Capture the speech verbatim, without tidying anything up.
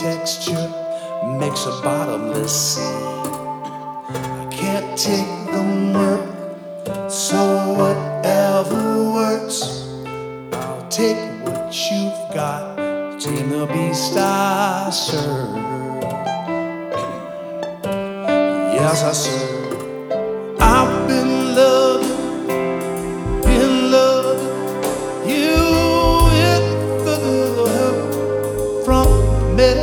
texture makes a bottomless sea. I can't take the work, so whatever works, I'll take what you've got. Tame the beast I serve. Yes, I serve.